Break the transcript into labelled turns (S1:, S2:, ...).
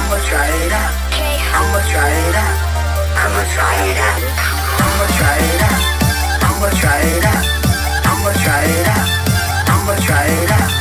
S1: I'ma try it out. I'ma try it out. I'ma try it out. I'ma try it out. I'ma try it out. I'ma try it out. I'ma try it out.